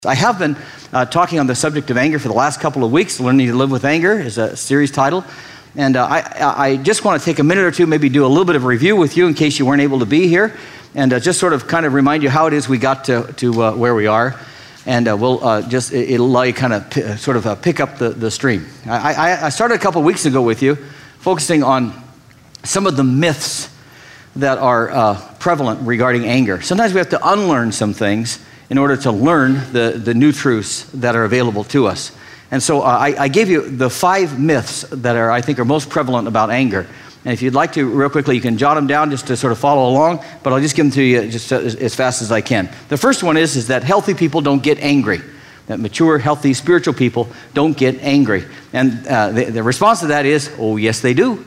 I have been talking on the subject of anger for the last couple of weeks. Learning to Live with Anger is a series title. And I just want to take a minute or two, maybe do a little bit of a review with you in case you weren't able to be here. And just sort of kind of remind you how it is we got to where we are. And it'll allow you kind of pick up the stream. I started a couple of weeks ago with you, focusing on some of the myths that are prevalent regarding anger. Sometimes we have to unlearn some things in order to learn the new truths that are available to us. And so I gave you the 5 myths that I think are most prevalent about anger. And if you'd like to, real quickly, you can jot them down just to sort of follow along, but I'll just give them to you just as fast as I can. The first one is that healthy people don't get angry. That mature, healthy, spiritual people don't get angry. And the response to that is, oh, yes, they do.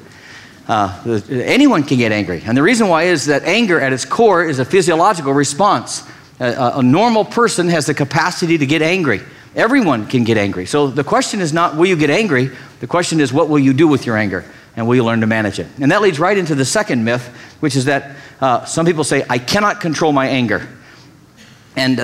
Anyone can get angry. And the reason why is that anger at its core is a physiological response. A normal person has the capacity to get angry. Everyone can get angry. So the question is not, will you get angry? The question is, what will you do with your anger? And will you learn to manage it? And that leads right into the second myth, which is that some people say, I cannot control my anger. And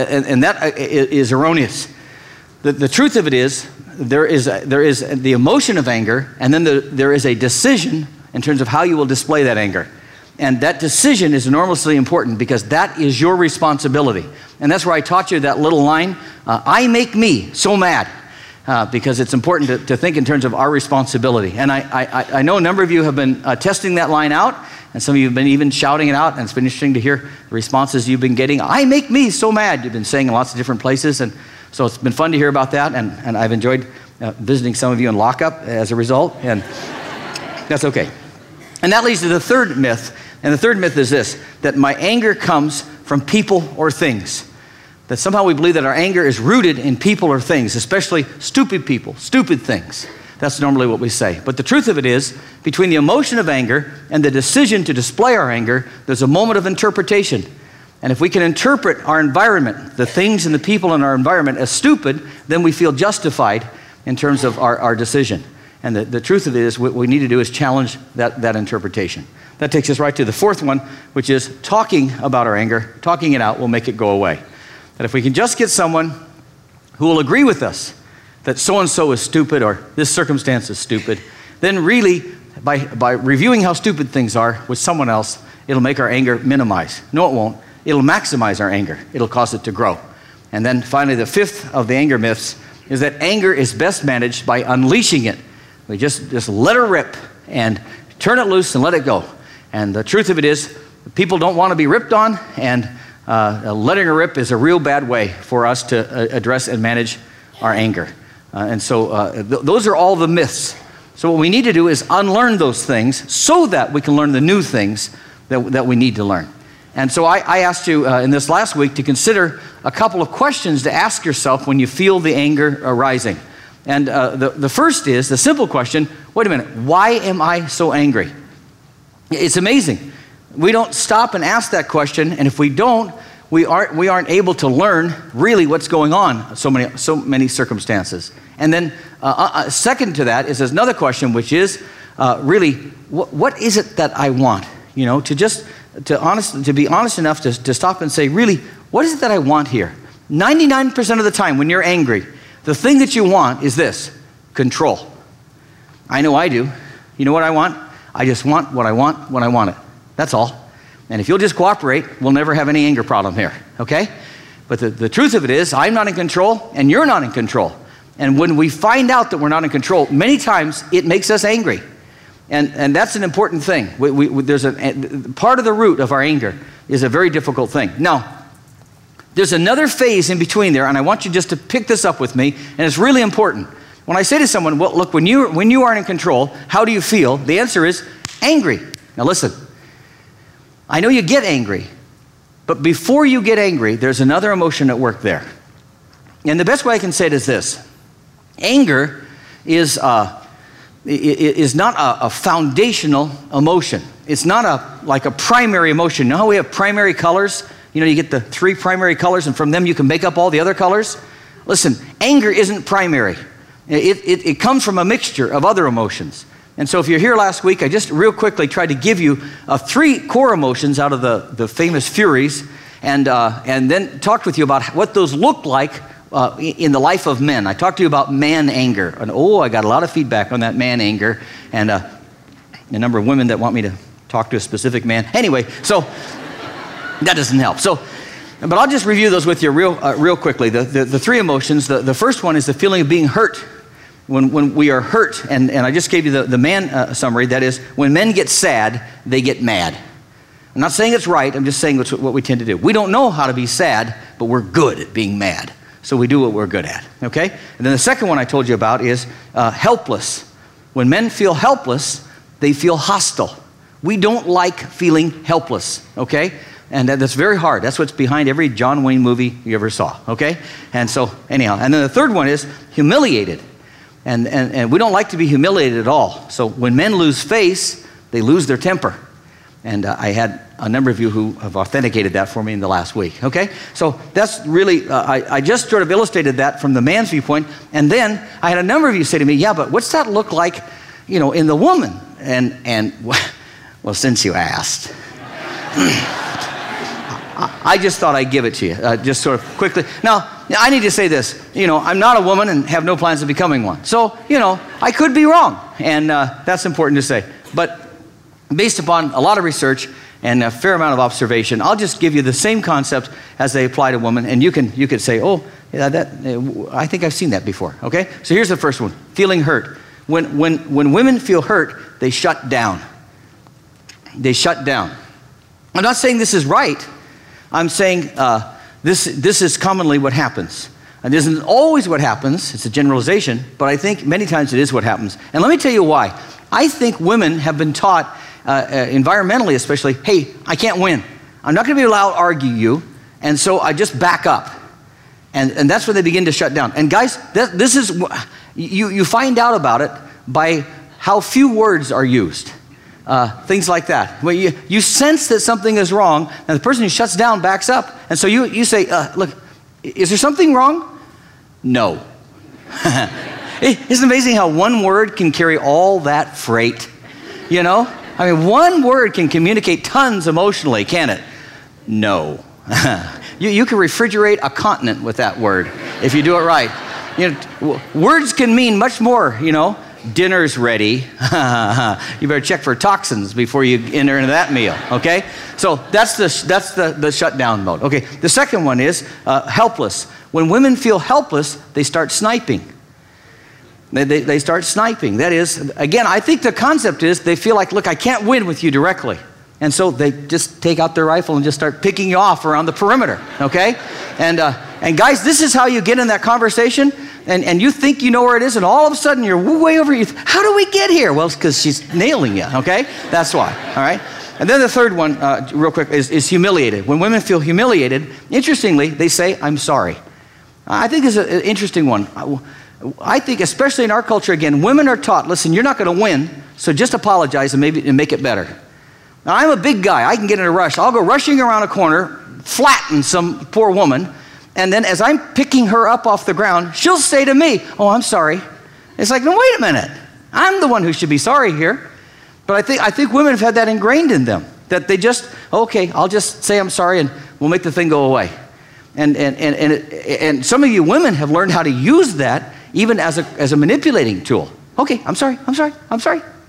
that is erroneous. The truth of it is, there is the emotion of anger, and then there is a decision in terms of how you will display that anger. And that decision is enormously important because that is your responsibility. And that's where I taught you that little line, I make me so mad, because it's important to think in terms of our responsibility. And I know a number of you have been testing that line out, and some of you have been even shouting it out, and it's been interesting to hear the responses you've been getting. I make me so mad, you've been saying in lots of different places, and so it's been fun to hear about that, and I've enjoyed visiting some of you in lockup as a result, and that's okay. And that leads to the third myth. And the third myth is this, that my anger comes from people or things. That somehow we believe that our anger is rooted in people or things, especially stupid people, stupid things. That's normally what we say. But the truth of it is, between the emotion of anger and the decision to display our anger, there's a moment of interpretation. And if we can interpret our environment, the things and the people in our environment as stupid, then we feel justified in terms of our decision. And the truth of it is, what we need to do is challenge that interpretation. That takes us right to the fourth one, which is talking about our anger, talking it out will make it go away. That if we can just get someone who will agree with us that so-and-so is stupid or this circumstance is stupid, then really, by reviewing how stupid things are with someone else, it'll make our anger minimize. No, it won't. It'll maximize our anger. It'll cause it to grow. And then finally, the fifth of the anger myths is that anger is best managed by unleashing it. We just let her rip and turn it loose and let it go. And the truth of it is, people don't want to be ripped on, and letting her rip is a real bad way for us to address and manage our anger. And so those are all the myths. So what we need to do is unlearn those things so that we can learn the new things that we need to learn. And so I asked you in this last week to consider a couple of questions to ask yourself when you feel the anger arising. And the first is the simple question, wait a minute, why am I so angry? It's amazing. We don't stop and ask that question, and if we don't, we aren't able to learn really what's going on so many circumstances. And then second to that is another question, which is really what is it that I want? You know, to be honest enough to stop and say, really, what is it that I want here? 99% of the time when you're angry, the thing that you want is this: control. I know I do. You know what I want? I just want what I want when I want it. That's all. And if you'll just cooperate, we'll never have any anger problem here, okay? But the truth of it is, I'm not in control, and you're not in control. And when we find out that we're not in control, many times it makes us angry. And that's an important thing. There's part of the root of our anger is a very difficult thing. Now, there's another phase in between there, and I want you just to pick this up with me, and it's really important. When I say to someone, well, look, when you aren't in control, how do you feel? The answer is angry. Now listen, I know you get angry, but before you get angry, there's another emotion at work there. And the best way I can say it is this: anger is not a foundational emotion. It's not like a primary emotion. You know how we have primary colors? You know, you get the 3 primary colors, and from them you can make up all the other colors? Listen, anger isn't primary. It comes from a mixture of other emotions. And so if you're here last week, I just real quickly tried to give you 3 core emotions out of the famous Furies. and then talked with you about what those look like in the life of men. I talked to you about man anger, and I got a lot of feedback on that man anger, and a number of women that want me to talk to a specific man. Anyway, so that doesn't help. So, but I'll just review those with you real quickly. The three emotions. The first one is the feeling of being hurt. When we are hurt, and I just gave you the man summary. That is, when men get sad, they get mad. I'm not saying it's right. I'm just saying what we tend to do. We don't know how to be sad, but we're good at being mad. So we do what we're good at, okay? And then the second one I told you about is helpless. When men feel helpless, they feel hostile. We don't like feeling helpless, okay? And that's very hard. That's what's behind every John Wayne movie you ever saw, okay? And so anyhow, and then the third one is humiliated. And we don't like to be humiliated at all. So when men lose face, they lose their temper. And I had a number of you who have authenticated that for me in the last week, okay? So that's really, I just sort of illustrated that from the man's viewpoint. And then I had a number of you say to me, yeah, but what's that look like, in the woman? And well, since you asked, I just thought I'd give it to you, just sort of quickly. Now, I need to say this. I'm not a woman and have no plans of becoming one. So, I could be wrong. And that's important to say. But based upon a lot of research and a fair amount of observation, I'll just give you the same concept as they apply to women. And you could say, I think I've seen that before. Okay? So here's the first one, feeling hurt. When women feel hurt, they shut down. They shut down. I'm not saying this is right. I'm saying this is commonly what happens. And this isn't always what happens. It's a generalization, but I think many times it is what happens. And let me tell you why. I think women have been taught, environmentally especially, hey, I can't win. I'm not going to be allowed to argue you, and so I just back up. And that's where they begin to shut down. And guys, this is, you find out about it by how few words are used. Things like that. Well, you sense that something is wrong, and the person who shuts down backs up. And so you say, look, is there something wrong? No. Isn't it amazing how one word can carry all that freight? I mean, one word can communicate tons emotionally, can it? No. You can refrigerate a continent with that word if you do it right. Words can mean much more, Dinner's ready. You better check for toxins before you enter into that meal, okay? So that's the shutdown mode. Okay, the second one is helpless. When women feel helpless, they start sniping. They start sniping. That is, again, I think the concept is they feel like, look, I can't win with you directly. And so they just take out their rifle and just start picking you off around the perimeter, okay? And guys, this is how you get in that conversation. And you think you know where it is, and all of a sudden you're way over. How do we get here? Well, it's because she's nailing you, okay? That's why, all right? And then the third one, real quick, is humiliated. When women feel humiliated, interestingly, they say, I'm sorry. I think this is an interesting one. I think, especially in our culture, again, women are taught, listen, you're not going to win, so just apologize and make it better. Now, I'm a big guy. I can get in a rush. I'll go rushing around a corner, flatten some poor woman, and then as I'm picking her up off the ground, she'll say to me, oh, I'm sorry. It's like, no, wait a minute. I'm the one who should be sorry here. But I think women have had that ingrained in them, that they just, okay, I'll just say I'm sorry and we'll make the thing go away. And some of you women have learned how to use that even as a manipulating tool. Okay, I'm sorry. I'm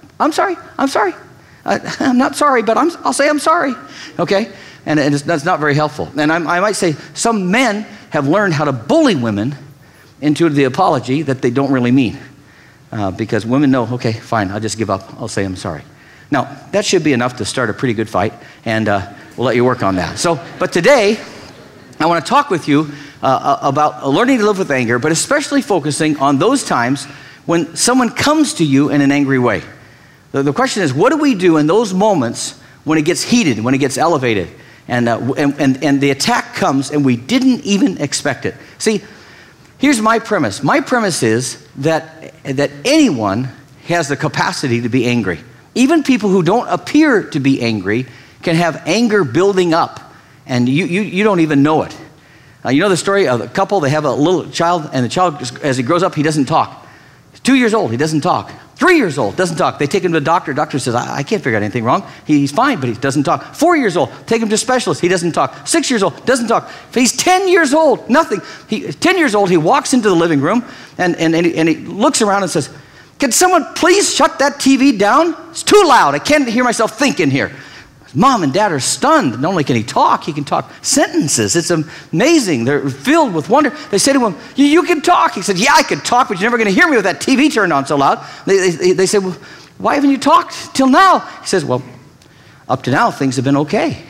not sorry, but I'll say I'm sorry. Okay? And that's not very helpful. And I might say some men have learned how to bully women into the apology that they don't really mean. Because women know, okay, fine, I'll just give up. I'll say I'm sorry. Now, that should be enough to start a pretty good fight, and we'll let you work on that. But today, I want to talk with you about learning to live with anger, but especially focusing on those times when someone comes to you in an angry way. The question is, what do we do in those moments when it gets heated, when it gets elevated? And the attack comes and we didn't even expect it. See, here's my premise. My premise is that anyone has the capacity to be angry. Even people who don't appear to be angry can have anger building up, and you don't even know it. You know the story of a couple, they have a little child, and the child, as he grows up, he doesn't talk. He's 2 years old, he doesn't talk. 3 years old, doesn't talk. They take him to the doctor. Doctor says, I can't figure out anything wrong. He's fine, but he doesn't talk. 4 years old, take him to a specialist. He doesn't talk. 6 years old, doesn't talk. He's 10 years old, nothing. 10 years old, he walks into the living room and he looks around and says, can someone please shut that TV down? It's too loud. I can't hear myself think in here. Mom and Dad are stunned. Not only can he can talk sentences. It's amazing. They're filled with wonder. They say to him, you can talk. He said, yeah, I can talk, but you're never going to hear me with that TV turned on so loud. They say, well, why haven't you talked till now? He says, well, up to now, things have been okay.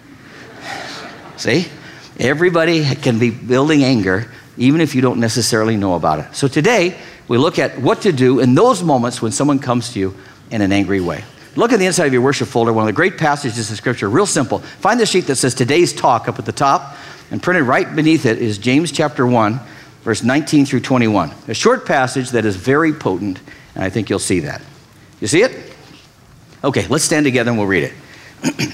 See? Everybody can be building anger, even if you don't necessarily know about it. So today, we look at what to do in those moments when someone comes to you in an angry way. Look at the inside of your worship folder. One of the great passages in Scripture, real simple. Find the sheet that says Today's Talk up at the top, and printed right beneath it is James chapter 1, verse 19 through 21. A short passage that is very potent, and I think you'll see that. You see it? Okay, let's stand together and we'll read it.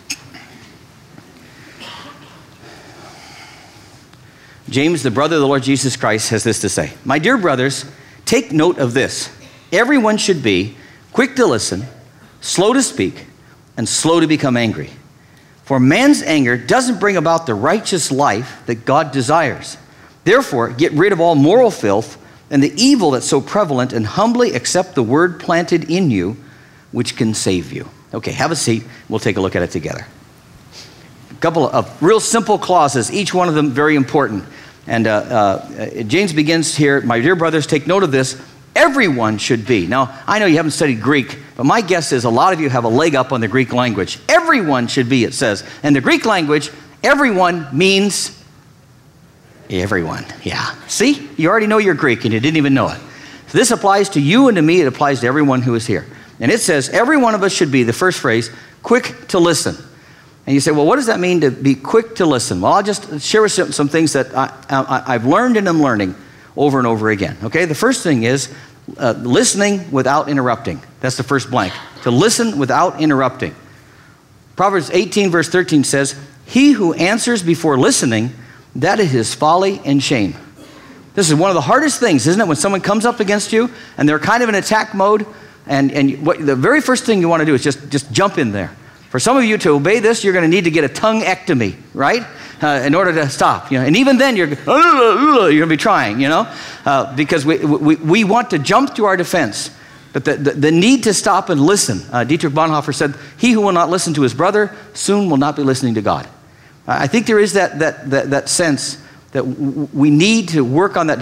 James, the brother of the Lord Jesus Christ, has this to say. My dear brothers, take note of this. Everyone should be quick to listen, slow to speak, and slow to become angry. For man's anger doesn't bring about the righteous life that God desires. Therefore, get rid of all moral filth and the evil that's so prevalent, and humbly accept the word planted in you, which can save you. Okay, have a seat. We'll take a look at it together. A couple of real simple clauses, each one of them very important. And James begins here, my dear brothers, take note of this. Everyone should be. Now, I know you haven't studied Greek, but my guess is a lot of you have a leg up on the Greek language. Everyone should be, it says. In the Greek language, everyone means everyone. Yeah. See? You already know you're Greek and you didn't even know it. So this applies to you and to me. It applies to everyone who is here. And it says, every one of us should be, the first phrase, quick to listen. And you say, well, what does that mean to be quick to listen? Well, I'll just share some things that I've learned and I'm learning over and over again. Okay, the first thing is listening without interrupting. That's the first blank. To listen without interrupting. Proverbs 18 verse 13 says, he who answers before listening, that is his folly and shame. This is one of the hardest things, isn't it? When someone comes up against you and they're kind of in attack mode, and what the very first thing you want to do is just jump in there. For some of you to obey this, you're going to need to get a tongue-ectomy, right? In order to stop, and even then you're going to be trying, because we want to jump to our defense. But the need to stop and listen. Dietrich Bonhoeffer said, he who will not listen to his brother soon will not be listening to God. I think there is that sense that we need to work on that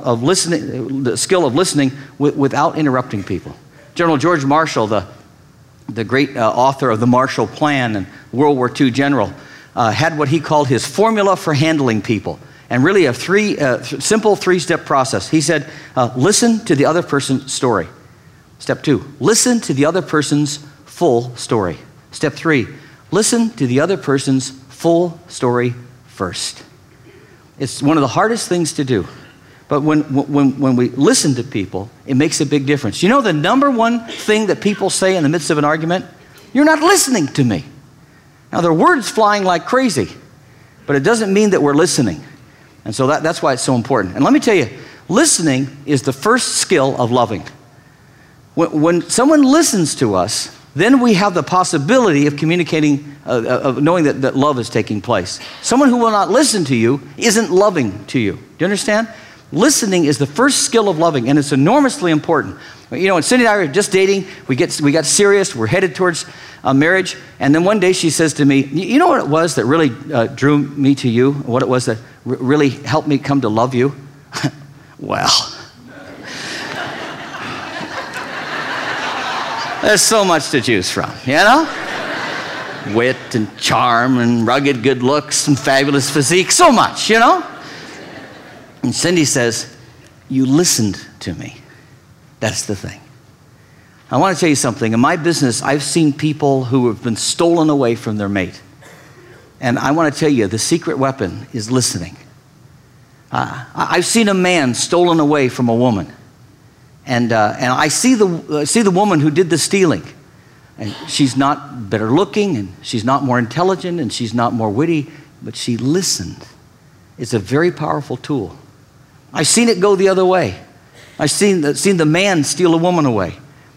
the skill of listening without interrupting people. General George Marshall, the great author of the Marshall Plan and World War II general, had what he called his formula for handling people, and really a simple three-step process. He said, listen to the other person's story. Step 2, listen to the other person's full story. Step 3, listen to the other person's full story first. It's one of the hardest things to do. But when we listen to people, it makes a big difference. You know the number one thing that people say in the midst of an argument? You're not listening to me. Now, there are words flying like crazy, but it doesn't mean that we're listening. And so that's why it's so important. And let me tell you, listening is the first skill of loving. When someone listens to us, then we have the possibility of communicating, of knowing that love is taking place. Someone who will not listen to you isn't loving to you. Do you understand? Listening is the first skill of loving, and it's enormously important. When Cindy and I were just dating, we got serious, we're headed towards marriage, and then one day she says to me, you know what it was that really drew me to you? What it was that really helped me come to love you? Well, there's so much to choose from, Wit and charm and rugged good looks and fabulous physique, so much, And Cindy says, you listened to me. That's the thing. I want to tell you something. In my business, I've seen people who have been stolen away from their mate. And I want to tell you, the secret weapon is listening. I've seen a man stolen away from a woman. And I see the woman who did the stealing. And she's not better looking, and she's not more intelligent, and she's not more witty, but she listened. It's a very powerful tool. I've seen it go the other way. I've seen the man steal a woman away.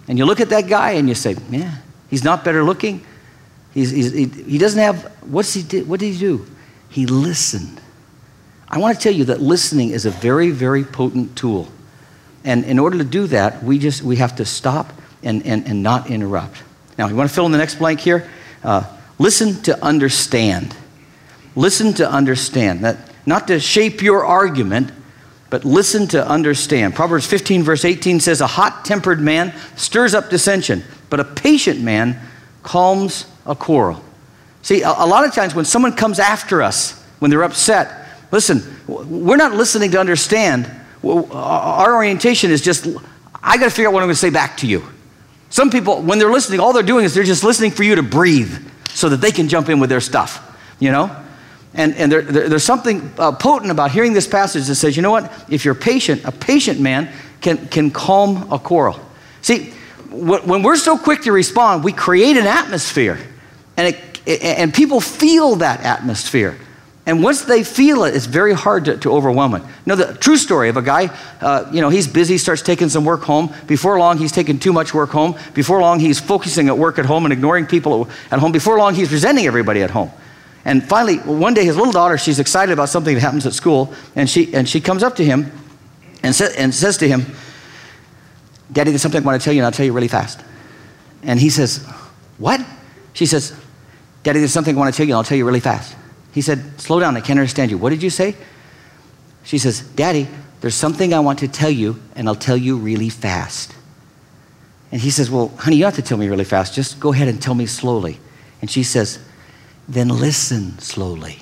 And you look at that guy and you say, yeah, he's not better looking. He doesn't have, what did he do? He listened. I want to tell you that listening is a very, very potent tool. And in order to do that, we have to stop and not interrupt. Now, you want to fill in the next blank here? Listen to understand. Listen to understand. That, not to shape your argument, but listen to understand. Proverbs 15, verse 18 says, a hot-tempered man stirs up dissension, but a patient man calms a quarrel. See, a lot of times when someone comes after us, when they're upset, listen, we're not listening to understand. Our orientation is just, I got to figure out what I'm going to say back to you. Some people, when they're listening, all they're doing is they're just listening for you to breathe so that they can jump in with their stuff, you know? And there's something potent about hearing this passage that says, you know what? If you're patient, a patient man can calm a quarrel. See, when we're so quick to respond, we create an atmosphere. And people feel that atmosphere. And once they feel it, it's very hard to overwhelm it. You know, the true story of a guy, he's busy, starts taking some work home. Before long, he's taking too much work home. Before long, he's focusing at work at home and ignoring people at home. Before long, he's resenting everybody at home. And finally, one day, his little daughter, she's excited about something that happens at school, and she comes up to him and says to him, Daddy, there's something I want to tell you, and I'll tell you really fast. And he says, what? She says, Daddy, there's something I want to tell you, and I'll tell you really fast. He said, slow down, I can't understand you. What did you say? She says, Daddy, there's something I want to tell you, and I'll tell you really fast. And he says, well, honey, you don't have to tell me really fast. Just go ahead and tell me slowly. And she says, then listen slowly.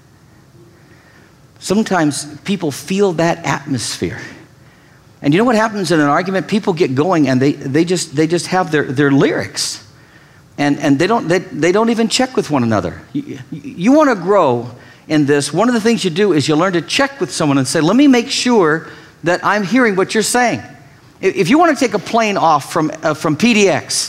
Sometimes people feel that atmosphere. And you know what happens in an argument? People get going and they just have their lyrics. And they don't even check with one another. You want to grow in this. One of the things you do is you learn to check with someone and say, let me make sure that I'm hearing what you're saying. If you want to take a plane off from PDX,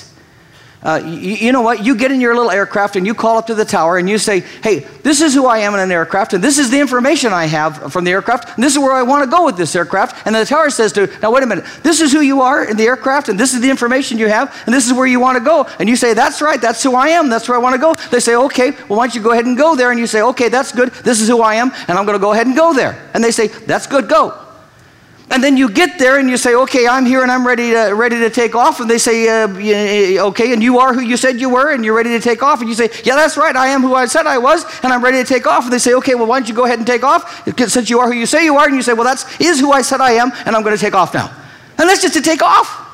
you know what? You get in your little aircraft and you call up to the tower and you say, hey, this is who I am in an aircraft, and this is the information I have from the aircraft, and this is where I want to go with this aircraft. And the tower says now wait a minute, this is who you are in the aircraft, and this is the information you have, and this is where you want to go. And you say, that's right, that's who I am, that's where I want to go. They say, okay, well, why don't you go ahead and go there? And you say, okay, that's good, this is who I am, and I'm going to go ahead and go there. And they say, that's good, go. And then you get there and you say, okay, I'm here and I'm ready to take off. And they say, okay, and you are who you said you were and you're ready to take off. And you say, yeah, that's right, I am who I said I was and I'm ready to take off. And they say, okay, well, why don't you go ahead and take off since you are who you say you are. And you say, well, is who I said I am and I'm going to take off now. And that's just to take off.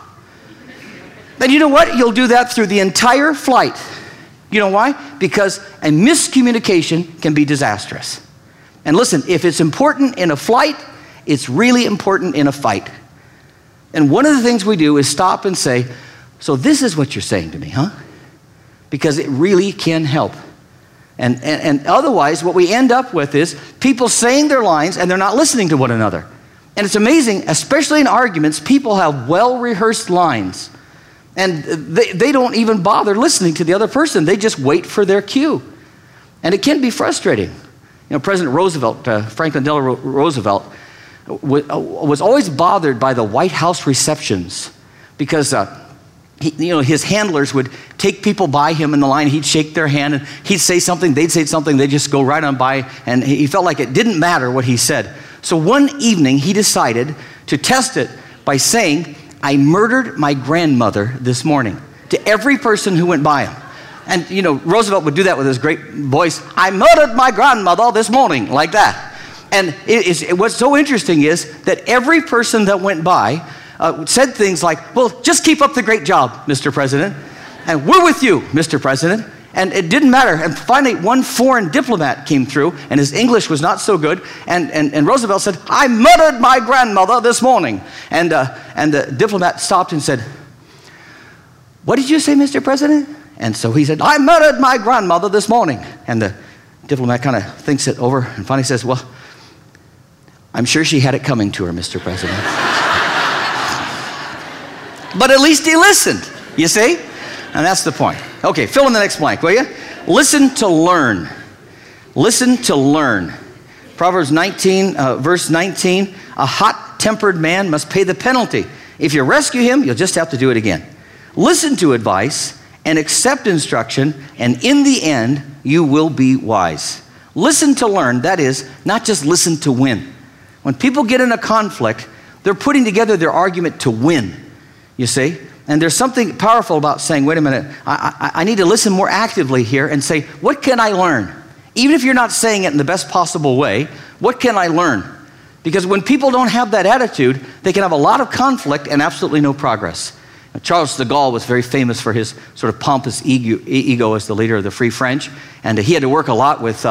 And you know what? You'll do that through the entire flight. You know why? Because a miscommunication can be disastrous. And listen, if it's important in a flight, it's really important in a fight. And one of the things we do is stop and say, so this is what you're saying to me, huh? Because it really can help. And otherwise, what we end up with is people saying their lines and they're not listening to one another. And it's amazing, especially in arguments, people have well-rehearsed lines. And they don't even bother listening to the other person. They just wait for their cue. And it can be frustrating. You know, President Roosevelt, Franklin Delano Roosevelt, was always bothered by the White House receptions because his handlers would take people by him in the line. He'd shake their hand and he'd say something, they'd say something, they'd just go right on by, and he felt like it didn't matter what he said. So one evening he decided to test it by saying, I murdered my grandmother this morning, to every person who went by him. And Roosevelt would do that with his great voice, I murdered my grandmother this morning, like that. And what's so interesting is that every person that went by said things like, well, just keep up the great job, Mr. President. And we're with you, Mr. President. And it didn't matter. And finally, one foreign diplomat came through, and his English was not so good. And Roosevelt said, I murdered my grandmother this morning. And the diplomat stopped and said, what did you say, Mr. President? And so he said, I murdered my grandmother this morning. And the diplomat kind of thinks it over and finally says, well, I'm sure she had it coming to her, Mr. President. But at least he listened, you see? And that's the point. Okay, fill in the next blank, will you? Listen to learn. Listen to learn. Proverbs 19, verse 19, a hot-tempered man must pay the penalty. If you rescue him, you'll just have to do it again. Listen to advice and accept instruction, and in the end, you will be wise. Listen to learn, that is, not just listen to win. When people get in a conflict, they're putting together their argument to win, you see? And there's something powerful about saying, wait a minute, I need to listen more actively here and say, what can I learn? Even if you're not saying it in the best possible way, what can I learn? Because when people don't have that attitude, they can have a lot of conflict and absolutely no progress. Charles de Gaulle was very famous for his sort of pompous ego as the leader of the Free French, and he had to work a lot with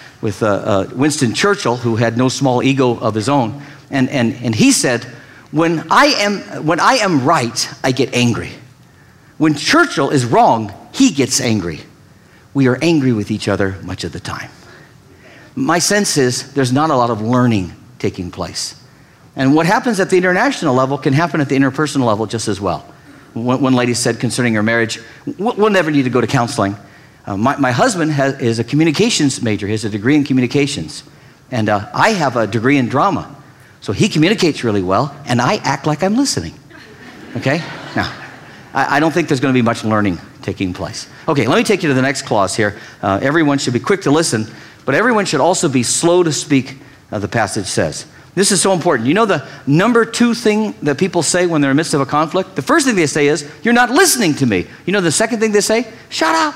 Winston Churchill, who had no small ego of his own. And he said, when I am right, I get angry. When Churchill is wrong, he gets angry. We are angry with each other much of the time. My sense is there's not a lot of learning taking place. And what happens at the international level can happen at the interpersonal level just as well. One lady said concerning her marriage, we'll never need to go to counseling. My husband is a communications major. He has a degree in communications. And I have a degree in drama. So he communicates really well, and I act like I'm listening. Okay? Now, I don't think there's going to be much learning taking place. Okay, let me take you to the next clause here. Everyone should be quick to listen, but everyone should also be slow to speak, the passage says. This is so important. You know the number 2 thing that people say when they're in the midst of a conflict? The first thing they say is, you're not listening to me. You know the second thing they say? Shut up.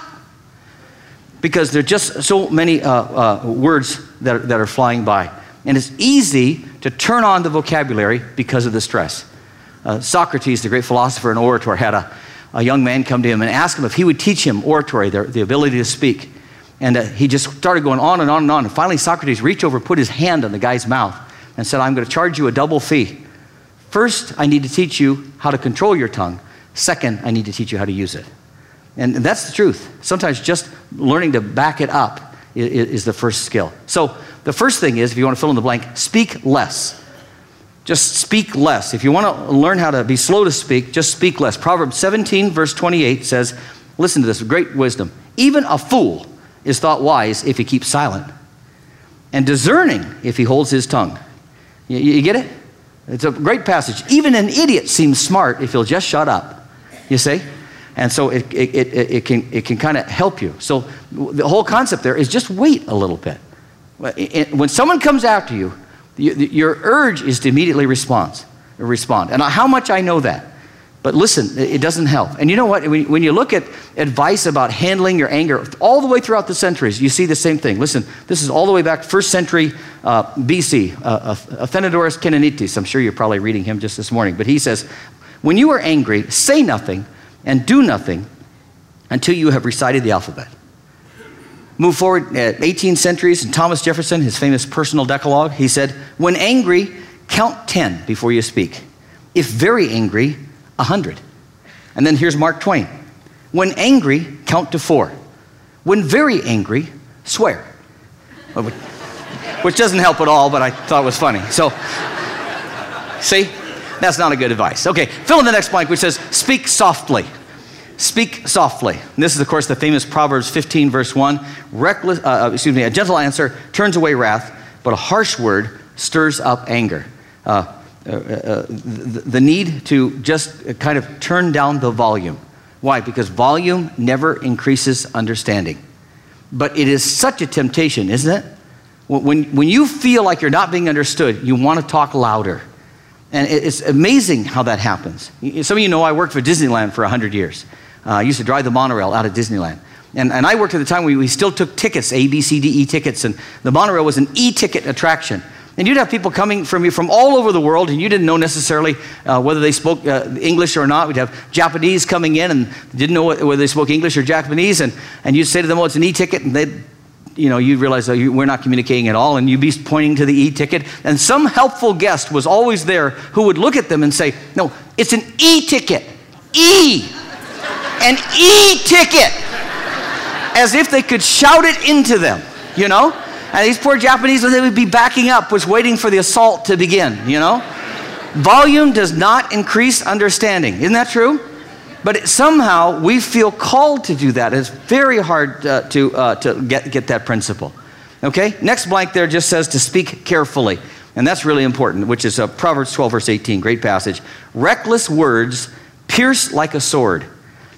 Because there are just so many words that are flying by. And it's easy to turn on the vocabulary because of the stress. Socrates, the great philosopher and orator, had a young man come to him and ask him if he would teach him oratory, the ability to speak. And he just started going on and on and on. And finally, Socrates reached over, put his hand on the guy's mouth, and said, I'm going to charge you a double fee. First, I need to teach you how to control your tongue. Second, I need to teach you how to use it. And that's the truth. Sometimes just learning to back it up is the first skill. So the first thing is, if you want to fill in the blank, speak less. Just speak less. If you want to learn how to be slow to speak, just speak less. Proverbs 17, verse 28 says, listen to this, great wisdom. Even a fool is thought wise if he keeps silent, and discerning if he holds his tongue. You get it? It's a great passage. Even an idiot seems smart if he'll just shut up. You see? And so it can kind of help you. So the whole concept there is just wait a little bit. When someone comes after you, your urge is to immediately respond. And how much I know that. But listen, it doesn't help. And you know what? When you look at advice about handling your anger, all the way throughout the centuries, you see the same thing. Listen, this is all the way back 1st century BC, Athenodorus Kenenitis. I'm sure you're probably reading him just this morning. But he says, when you are angry, say nothing and do nothing until you have recited the alphabet. Move forward 18 centuries, and Thomas Jefferson, his famous personal decalogue, he said, when angry, count 10 before you speak. If very angry, 100. And then here's Mark Twain. When angry, count to 4. When very angry, swear. Which doesn't help at all, but I thought it was funny. So, see? That's not a good advice. Okay, fill in the next blank, which says, speak softly. Speak softly. And this is, of course, the famous Proverbs 15, verse 1. A gentle answer turns away wrath, but a harsh word stirs up anger. The need to just kind of turn down the volume. Why? Because volume never increases understanding. But it is such a temptation, isn't it? When you feel like you're not being understood, you want to talk louder. And it's amazing how that happens. Some of you know I worked for Disneyland for 100 years. I used to drive the monorail out of Disneyland. And I worked at the time when we still took tickets, A, B, C, D, E tickets, and the monorail was an E-ticket attraction. And you'd have people coming from all over the world, and you didn't know necessarily whether they spoke English or not. We'd have Japanese coming in and didn't know whether they spoke English or Japanese, and you'd say to them, oh, it's an E-ticket, and you'd realize we're not communicating at all, and you'd be pointing to the E-ticket, and some helpful guest was always there who would look at them and say, no, it's an E-ticket. E! An E-ticket! As if they could shout it into them, you know? And these poor Japanese, they would be backing up, was waiting for the assault to begin, you know? Volume does not increase understanding. Isn't that true? But somehow we feel called to do that. It's very hard to get that principle. Okay? Next blank there just says to speak carefully. And that's really important, which is Proverbs 12, verse 18. Great passage. Reckless words pierce like a sword,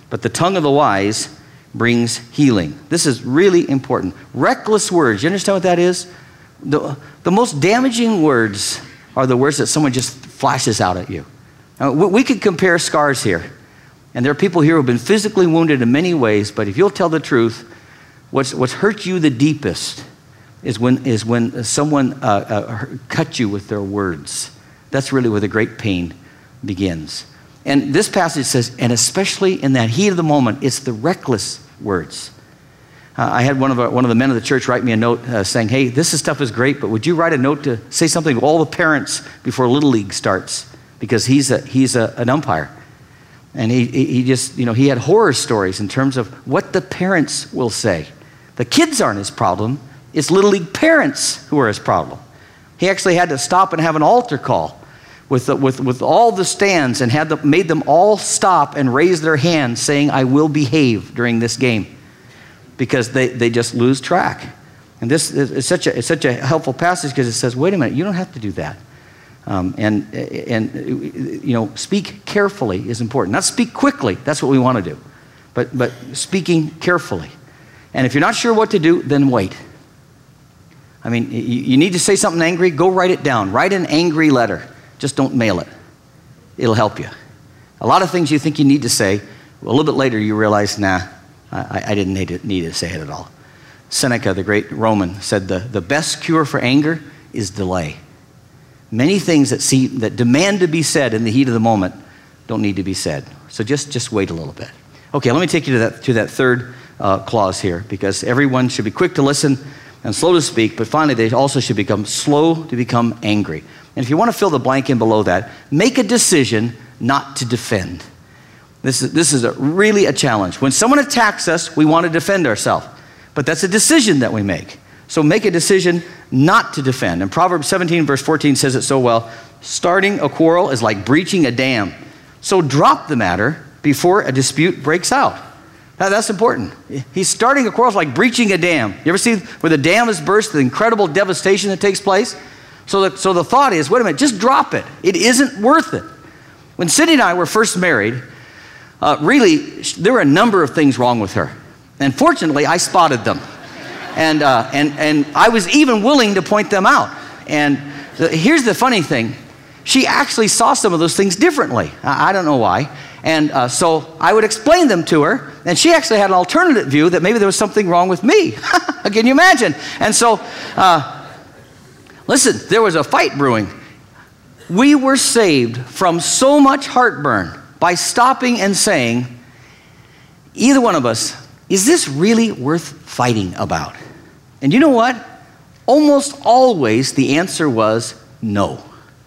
but the tongue of the wise brings healing. This is really important. Reckless words, you understand what that is? The most damaging words are the words that someone just flashes out at you. Now, we could compare scars here. And there are people here who have been physically wounded in many ways, but if you'll tell the truth, what's hurt you the deepest is when someone cut you with their words. That's really where the great pain begins. And this passage says, and especially in that heat of the moment, it's the reckless words. I had one of the men of the church write me a note saying, hey, this stuff is great, but would you write a note to say something to all the parents before Little League starts? Because he's an umpire. And he just, he had horror stories in terms of what the parents will say. The kids aren't his problem. It's Little League parents who are his problem. He actually had to stop and have an altar call with all the stands and made them all stop and raise their hands saying, I will behave during this game. Because they just lose track. And this is such a helpful passage because it says, wait a minute, you don't have to do that. Speak carefully is important. Not speak quickly. That's what we want to do. But speaking carefully. And if you're not sure what to do, then wait. I mean, you need to say something angry, go write it down. Write an angry letter. Just don't mail it. It'll help you. A lot of things you think you need to say, a little bit later you realize, nah, I didn't need to say it at all. Seneca, the great Roman, said the best cure for anger is delay. Many things that demand to be said in the heat of the moment don't need to be said. So just wait a little bit. Okay, let me take you to that third clause here, because everyone should be quick to listen and slow to speak, but finally they also should become slow to become angry. And if you want to fill the blank in below that, make a decision not to defend. This is really a challenge. When someone attacks us, we want to defend ourselves, but that's a decision that we make. So make a decision not to defend. And Proverbs 17 verse 14 says it so well. Starting a quarrel is like breaching a dam. So drop the matter before a dispute breaks out. Now, that's important. He's starting a quarrel is like breaching a dam. You ever see where the dam is burst, the incredible devastation that takes place? So the thought is, wait a minute, just drop it. It isn't worth it. When Cindy and I were first married, really, there were a number of things wrong with her. And fortunately, I spotted them. And I was even willing to point them out. And here's the funny thing. She actually saw some of those things differently. I don't know why. And so I would explain them to her. And she actually had an alternative view that maybe there was something wrong with me. Can you imagine? And so, listen, there was a fight brewing. We were saved from so much heartburn by stopping and saying, either one of us, is this really worth fighting about? And you know what? Almost always the answer was no.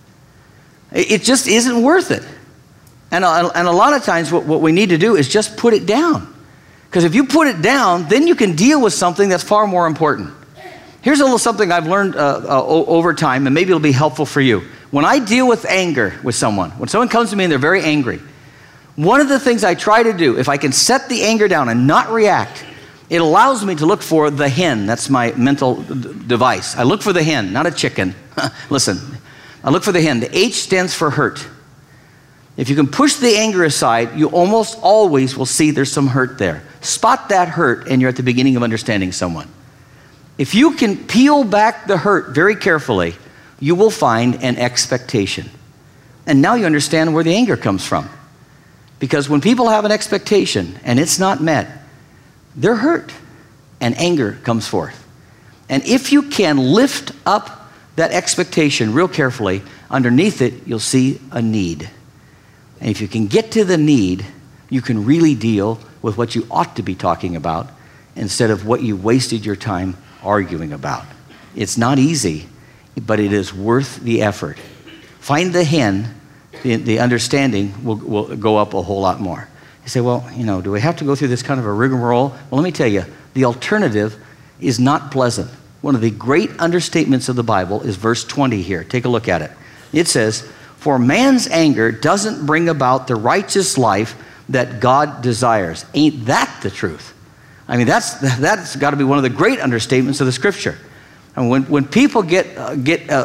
It just isn't worth it. And a lot of times what we need to do is just put it down. Because if you put it down, then you can deal with something that's far more important. Here's a little something I've learned over time, and maybe it'll be helpful for you. When I deal with anger with someone, when someone comes to me and they're very angry, one of the things I try to do, if I can set the anger down and not react, it allows me to look for the hen. That's my mental device. I look for the hen, not a chicken. Listen, I look for the hen. The H stands for hurt. If you can push the anger aside, you almost always will see there's some hurt there. Spot that hurt, and you're at the beginning of understanding someone. If you can peel back the hurt very carefully, you will find an expectation. And now you understand where the anger comes from. Because when people have an expectation and it's not met, they're hurt, and anger comes forth. And if you can lift up that expectation real carefully, underneath it, you'll see a need. And if you can get to the need, you can really deal with what you ought to be talking about instead of what you wasted your time arguing about. It's not easy, but it is worth the effort. Find the hen, the understanding will go up a whole lot more. You say, well, do we have to go through this kind of a rigmarole? Well, let me tell you, the alternative is not pleasant. One of the great understatements of the Bible is verse 20 here. Take a look at it. It says, for man's anger doesn't bring about the righteous life that God desires. Ain't that the truth? I mean, that's got to be one of the great understatements of the Scripture. And when people get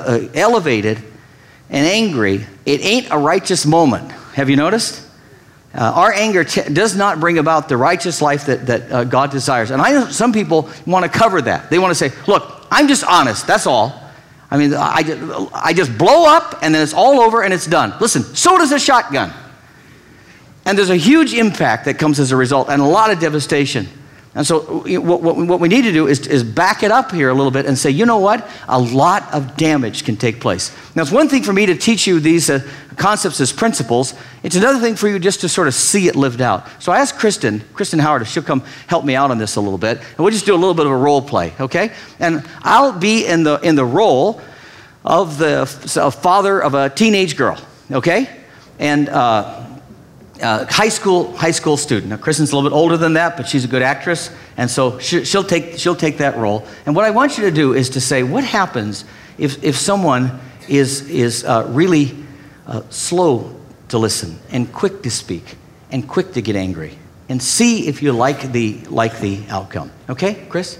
elevated and angry, it ain't a righteous moment. Have you noticed? Our anger does not bring about the righteous life that God desires. And I know some people want to cover that. They want to say, look, I'm just honest, that's all. I mean, I just blow up and then it's all over and it's done. Listen, so does a shotgun. And there's a huge impact that comes as a result and a lot of devastation. And so what we need to do is back it up here a little bit and say, you know what? A lot of damage can take place. Now, it's one thing for me to teach you these concepts as principles. It's another thing for you just to sort of see it lived out. So I asked Kristen Howard if she'll come help me out on this a little bit. And we'll just do a little bit of a role play, okay? And I'll be in the role of the father of a teenage girl, okay? And high school student. Now, Kristen's a little bit older than that, but she's a good actress, and so she'll take that role. And what I want you to do is to say, what happens if someone is really slow to listen and quick to speak and quick to get angry, and see if you like the outcome. Okay, Chris?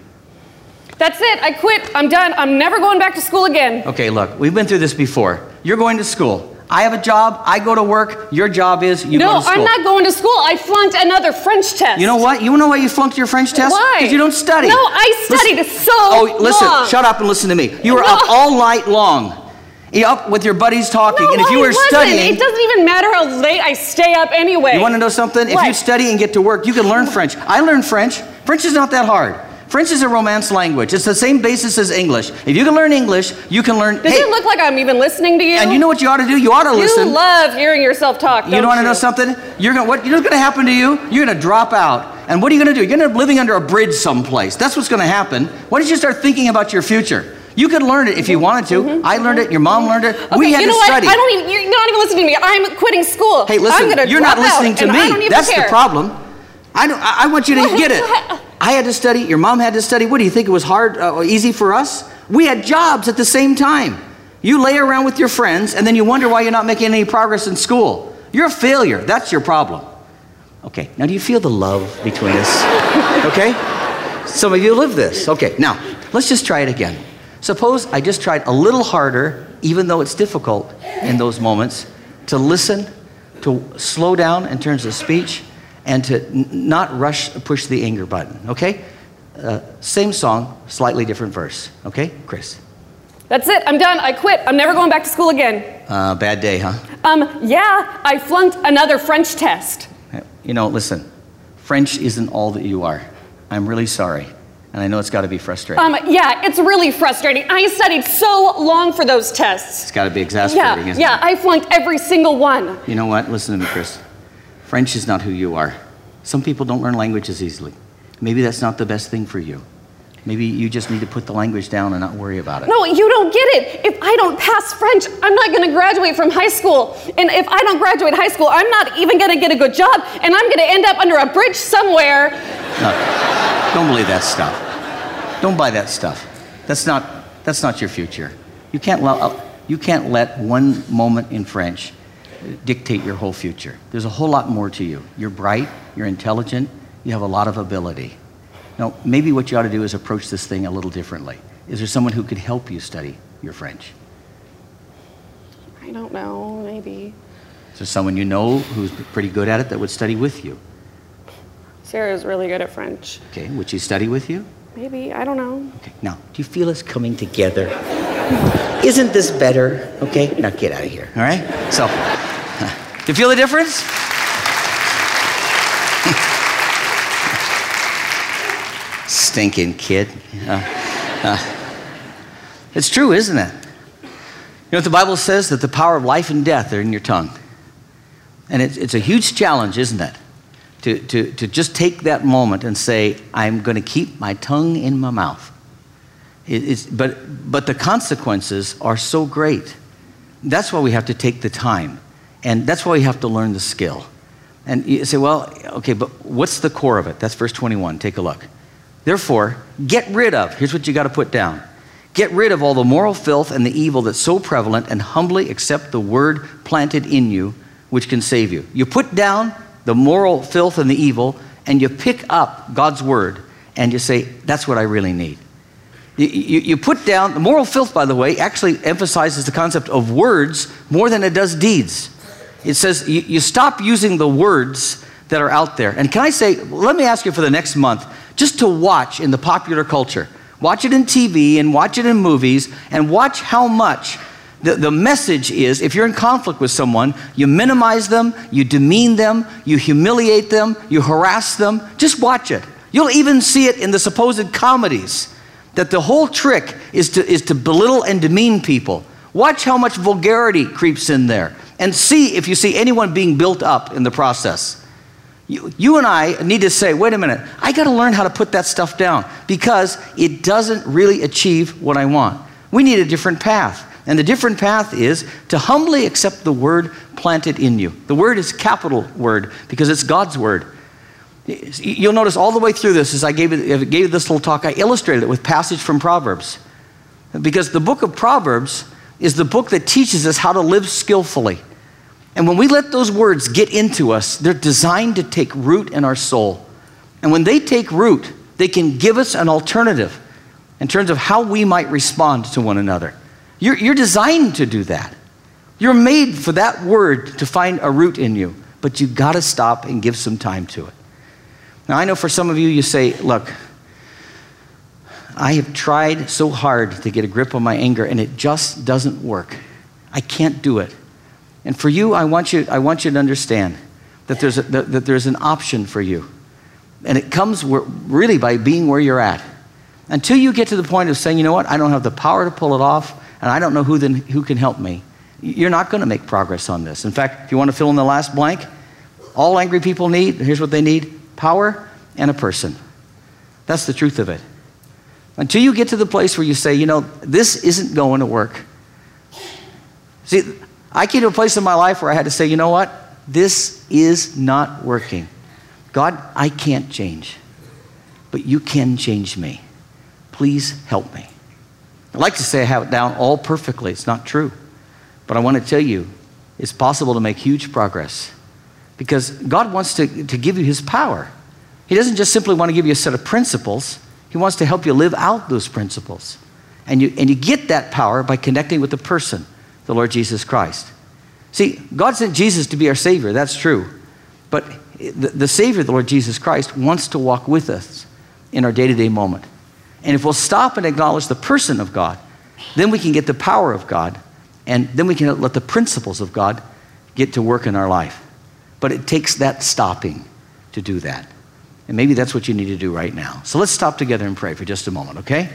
That's it. I quit. I'm done. I'm never going back to school again. Okay, look, we've been through this before. You're going to school. I have a job, I go to work, your job is you go to school. No, I'm not going to school. I flunked another French test. You know what? You know why you flunked your French test? Why? Because you don't study. No, I studied listen, long. Shut up and listen to me. You were up all night long. You're up with your buddies talking. No, and if you were studying... It doesn't even matter how late I stay up anyway. You want to know something? What? If you study and get to work, you can learn French. I learned French. French is not that hard. French is a Romance language. It's the same basis as English. If you can learn English, you can learn... Does it look like I'm even listening to you? And you know what you ought to do? You ought to listen. You love hearing yourself talk, don't you? Want to know something? You know what's going to happen to you? You're going to drop out. And what are you going to do? You're going to end up living under a bridge someplace. That's what's going to happen. Why don't you start thinking about your future? You could learn it if you wanted to. I learned it. Your mom learned it. Okay, we had to study. You're not even listening to me. I'm quitting school. Hey, listen, you're not listening to me. That's the problem. I want you to get it. I had to study. Your mom had to study. What do you think? It was hard, easy for us? We had jobs at the same time. You lay around with your friends, and then you wonder why you're not making any progress in school. You're a failure. That's your problem. Okay, now do you feel the love between us? Okay? Some of you live this. Okay, now, let's just try it again. Suppose I just tried a little harder, even though it's difficult in those moments, to listen, to slow down in terms of speech, and to not push the anger button, okay? Same song, slightly different verse, okay? Chris. That's it, I'm done, I quit. I'm never going back to school again. Bad day, huh? Yeah, I flunked another French test. You know, listen, French isn't all that you are. I'm really sorry, and I know it's got to be frustrating. Yeah, it's really frustrating. I studied so long for those tests. It's got to be exasperating, isn't it? Yeah, I flunked every single one. You know what? Listen to me, Chris. French is not who you are. Some people don't learn languages easily. Maybe that's not the best thing for you. Maybe you just need to put the language down and not worry about it. No, you don't get it. If I don't pass French, I'm not going to graduate from high school. And if I don't graduate high school, I'm not even going to get a good job. And I'm going to end up under a bridge somewhere. No, don't believe that stuff. Don't buy that stuff. That's not your future. You can't let one moment in French dictate your whole future. There's a whole lot more to you. You're bright, you're intelligent, you have a lot of ability. Now, maybe what you ought to do is approach this thing a little differently. Is there someone who could help you study your French? I don't know, maybe. Is there someone you know who's pretty good at it that would study with you? Sarah's really good at French. Okay, would she study with you? Maybe, I don't know. Okay, now, do you feel us coming together? Isn't this better? Okay, now get out of here, all right? So, do you feel the difference? Stinking kid. It's true, isn't it? You know what the Bible says? That the power of life and death are in your tongue. And it's a huge challenge, isn't it? To just take that moment and say, I'm going to keep my tongue in my mouth. But the consequences are so great. That's why we have to take the time. And that's why we have to learn the skill. And you say, well, okay, but what's the core of it? That's verse 21. Take a look. Therefore, get rid of, here's what you got to put down. Get rid of all the moral filth and the evil that's so prevalent, and humbly accept the word planted in you, which can save you. You put down the moral filth and the evil, and you pick up God's word, and you say, that's what I really need. You put down, the moral filth, by the way, actually emphasizes the concept of words more than it does deeds. It says you stop using the words that are out there. And can I say, let me ask you for the next month, just to watch in the popular culture. Watch it in TV and watch it in movies and watch how much the message is, if you're in conflict with someone, you minimize them, you demean them, you humiliate them, you harass them. Just watch it. You'll even see it in the supposed comedies, that the whole trick is to belittle and demean people. Watch how much vulgarity creeps in there and see if you see anyone being built up in the process. You and I need to say, wait a minute, I got to learn how to put that stuff down because it doesn't really achieve what I want. We need a different path. And the different path is to humbly accept the word planted in you. The word is capital word because it's God's word. You'll notice all the way through this, as I gave this little talk, I illustrated it with passage from Proverbs. Because the book of Proverbs is the book that teaches us how to live skillfully. And when we let those words get into us, they're designed to take root in our soul. And when they take root, they can give us an alternative in terms of how we might respond to one another. You're designed to do that. You're made for that word to find a root in you, but you've got to stop and give some time to it. Now, I know for some of you, you say, look, I have tried so hard to get a grip on my anger, and it just doesn't work. I can't do it. And for you, I want you to understand that there's an option for you. And it comes really by being where you're at. Until you get to the point of saying, you know what, I don't have the power to pull it off, and I don't know who can help me, you're not going to make progress on this. In fact, if you want to fill in the last blank, all angry people need, here's what they need, power and a person. That's the truth of it. Until you get to the place where you say, you know, this isn't going to work. See, I came to a place in my life where I had to say, you know what, this is not working. God, I can't change, but you can change me. Please help me. I'd like to say I have it down all perfectly. It's not true. But I want to tell you, it's possible to make huge progress because God wants to give you his power. He doesn't just simply want to give you a set of principles. He wants to help you live out those principles. And you get that power by connecting with the person, the Lord Jesus Christ. See, God sent Jesus to be our Savior. That's true. But the Savior, the Lord Jesus Christ, wants to walk with us in our day-to-day moment. And if we'll stop and acknowledge the person of God, then we can get the power of God, and then we can let the principles of God get to work in our life. But it takes that stopping to do that. And maybe that's what you need to do right now. So let's stop together and pray for just a moment, okay?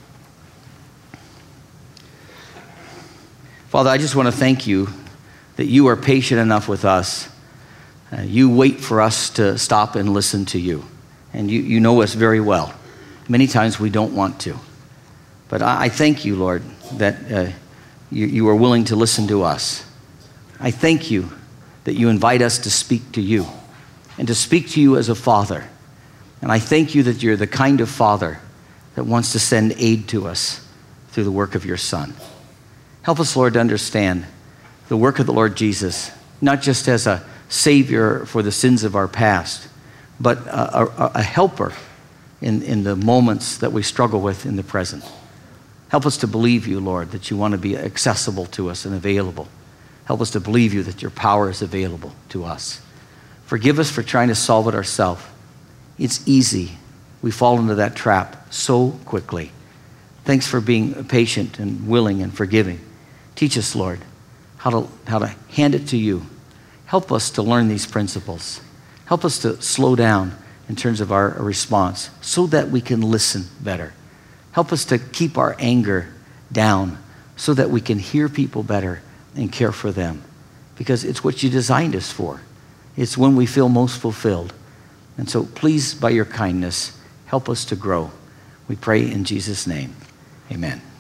Father, I just want to thank you that you are patient enough with us. You wait for us to stop and listen to you. And you know us very well. Many times we don't want to. But I thank you, Lord, that you are willing to listen to us. I thank you that you invite us to speak to you and to speak to you as a father. And I thank you that you're the kind of father that wants to send aid to us through the work of your Son. Help us, Lord, to understand the work of the Lord Jesus, not just as a Savior for the sins of our past, but a helper in the moments that we struggle with in the present. Help us to believe you, Lord, that you want to be accessible to us and available. Help us to believe you that your power is available to us. Forgive us for trying to solve it ourselves. It's easy. We fall into that trap so quickly. Thanks for being patient and willing and forgiving. Teach us, Lord, how to hand it to you. Help us to learn these principles. Help us to slow down in terms of our response so that we can listen better. Help us to keep our anger down so that we can hear people better and care for them. Because it's what you designed us for. It's when we feel most fulfilled. And so please, by your kindness, help us to grow. We pray in Jesus' name. Amen.